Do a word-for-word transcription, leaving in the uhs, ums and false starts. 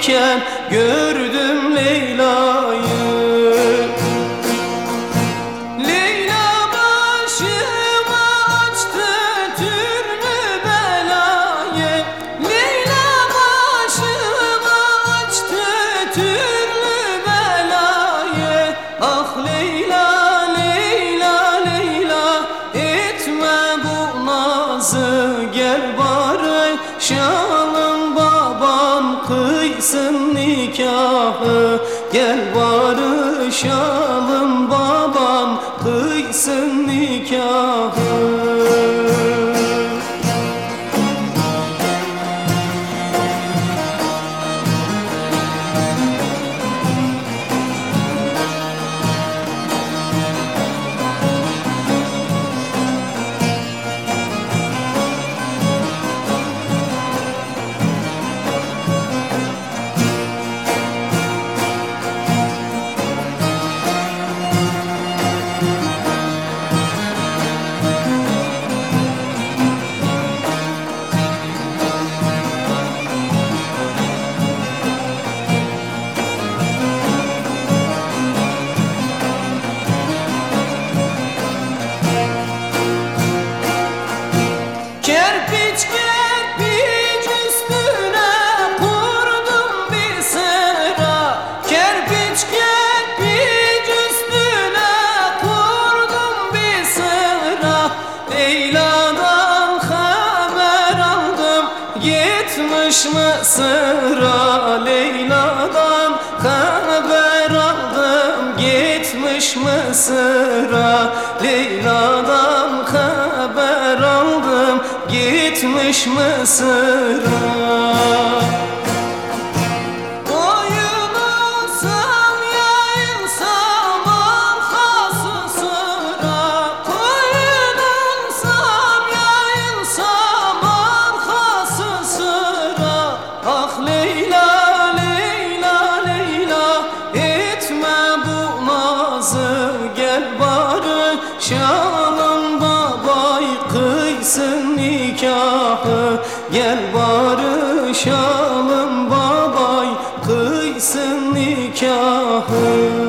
iken gördüm Leyla'yı. Leyla başıma açtı türlü belayı, Leyla başıma açtı türlü belayı. Ah Leyla, Leyla, Leyla, etme bu nazı, gel bari şalım baban kıysın nikahı, gel barışalım baban kıysın nikahı. Kerpiç kerpiç üstüne kurdum bir sıra, kerpiç kerpiç üstüne kurdum bir sıra. Leyla'dan haber aldım gitmiş Mısır'a, Leyla'dan haber aldım gitmiş Mısır'a, Leyla'dan haber aldım gitmiş Mısır'a. Koyulunsam yayılsam arkası sıra, koyulunsam yayılsam arkası sıra. Ah Leyla, Leyla, Leyla, etme bu nazı, gel barışalım babay kıysın nikahı, gel barışalım babay kıysın nikahı.